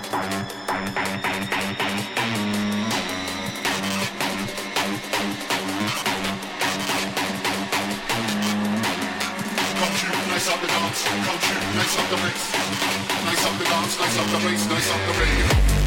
Nice up the dance, come shoot, nice up the mix. Nice up the dance, nice up the bass, nice up the radio.